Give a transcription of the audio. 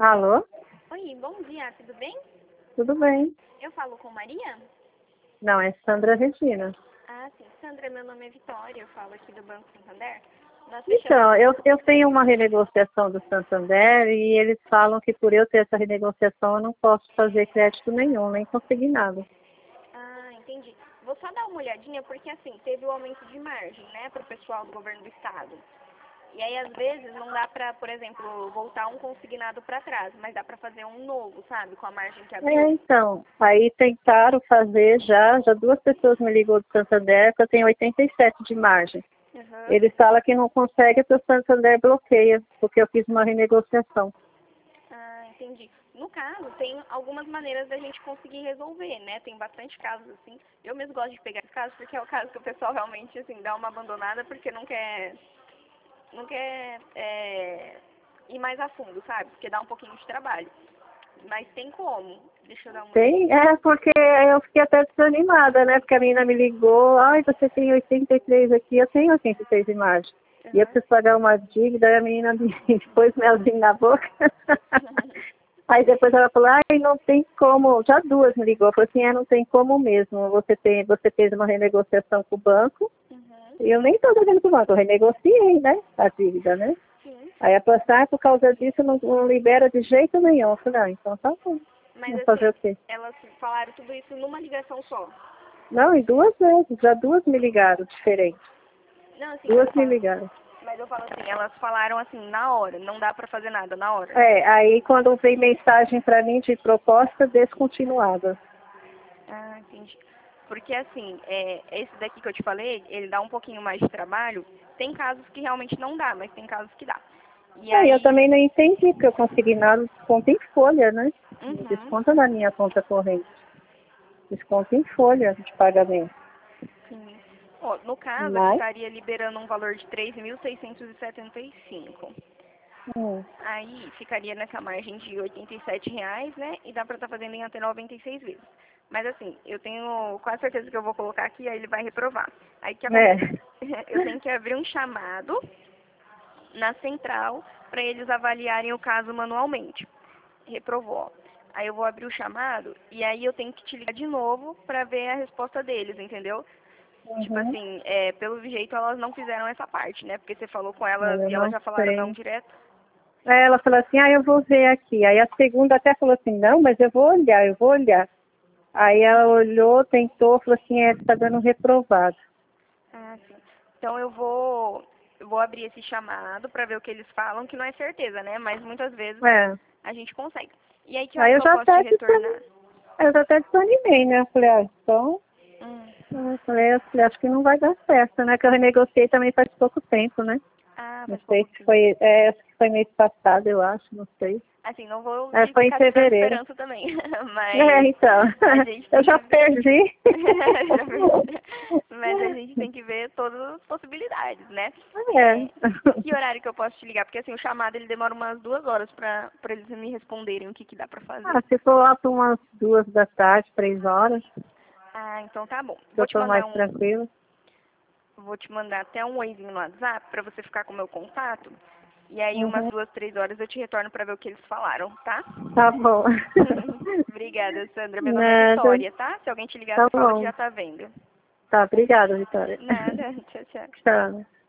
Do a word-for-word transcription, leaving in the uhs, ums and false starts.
Alô? Oi, bom dia, tudo bem? Tudo bem? Eu falo com Maria? Não, é Sandra Regina. Ah, sim. Sandra, meu nome é Vitória, eu falo aqui do Banco Santander. Nós fechamos... Então, eu, eu tenho uma renegociação do Santander e eles falam que por eu ter essa renegociação eu não posso fazer crédito nenhum, nem conseguir nada. Ah, entendi. Vou só dar uma olhadinha, porque assim, teve o aumento de margem, né, para o pessoal do governo do estado. E aí, às vezes, não dá pra, por exemplo, voltar um consignado para trás, mas dá pra fazer um novo, sabe, com a margem que abriu. É, então, aí tentaram fazer já, já duas pessoas me ligou do Santander, que eu tenho oitenta e sete de margem. Uhum. Eles falam que não consegue porque o Santander bloqueia, porque eu fiz uma renegociação. Ah, entendi. No caso, tem algumas maneiras da gente conseguir resolver, né? Tem bastante casos assim. Eu mesmo gosto de pegar esses casos porque é o caso que o pessoal realmente, assim, dá uma abandonada porque não quer, não quer é, ir mais a fundo, sabe? Porque dá um pouquinho de trabalho. Mas tem como. Deixa eu dar uma Tem, olhadinha. é, porque eu fiquei até desanimada, né? Porque a menina me ligou, ai, você tem oitenta e três aqui, eu tenho oitenta e três de margem. E eu Uhum. preciso pagar uma dívida, e a menina me pôs melzinho na boca. Aí depois ela falou, ai, não tem como, já duas me ligou, falou assim, é, não tem como mesmo, você, tem, você fez uma renegociação com o banco, Uhum. e eu nem estou devendo com o banco, eu renegociei, né, a dívida, né? Sim. Aí a pessoa, ah, por causa disso não, não libera de jeito nenhum. Eu falei, ah, então tá bom. Mas Vou fazer assim, o quê? elas falaram tudo isso numa ligação só. Não, e duas vezes, já duas me ligaram, diferentes. Não, assim, mas Duas eu me falo, ligaram. mas eu falo assim, elas falaram assim, na hora, não dá pra fazer nada na hora. É, aí quando vem mensagem pra mim de proposta descontinuada. Ah, entendi. Porque assim, é, esse daqui que eu te falei, ele dá um pouquinho mais de trabalho. Tem casos que realmente não dá, mas tem casos que dá. E Aí eu aí, também não entendi, porque eu consegui nada, desconto em folha, né? Não uhum, desconta na minha conta corrente. Desconto em folha de pagamento. sim. Ó, no caso, aqui Mas, estaria liberando um valor de três mil seiscentos e setenta e cinco. hum, Aí ficaria nessa margem de oitenta e sete reais, né? E dá pra estar fazendo em até noventa e seis vezes. Mas assim, eu tenho quase certeza que eu vou colocar aqui, aí ele vai reprovar. Aí o que é. acontece? Eu tenho que abrir um chamado na central para eles avaliarem o caso manualmente. Reprovou. Aí eu vou abrir o chamado e aí eu tenho que te ligar de novo para ver a resposta deles, entendeu? Tipo Uhum. assim, é, pelo jeito elas não fizeram essa parte, né? Porque você falou com elas Eu e elas não já falaram não sei. direto. Aí ela falou assim, ah, eu vou ver aqui. Aí a segunda até falou assim, não, mas eu vou olhar, eu vou olhar. Aí ela olhou, tentou, falou assim, é, tá dando reprovado. Ah, sim. Então eu vou, eu vou abrir esse chamado para ver o que eles falam, que não é certeza, né? Mas muitas vezes É. a gente consegue. E aí que hora Aí que eu eu já posso te até retornar? desanimei, eu já até desanimei, né? Eu falei, ah, então, Hum. eu falei, eu falei, acho que não vai dar certo, né? Que eu renegociei também faz pouco tempo, né? Ah, Não faz sei pouco se tempo. foi, é, acho que foi mês passado, eu acho, não sei. Assim, não vou É, te foi em ficar te dando fevereiro. esperança também, É, mas então, a gente eu tem já que ver. perdi. Já vi. Mas a gente tem que ver todas as possibilidades, né? É, É. que horário que eu posso te ligar? Porque assim, o chamado ele demora umas duas horas pra, pra eles me responderem o que, que dá pra fazer. Ah, se for lá para umas duas da tarde, três horas, Ah, então tá bom. que eu Vou te tô mandar mais um, tranquila. vou te mandar até um oizinho no WhatsApp pra você ficar com o meu contato. E aí umas Uhum. duas, três horas eu te retorno pra ver o que eles falaram, tá? Tá bom. Obrigada, Sandra. Meu nome é Nada. Vitória, tá? Se alguém te ligar, Tá você fala que bom. já tá vendo. Tá, obrigada, Vitória. Nada. Tchau, tchau. Tchau.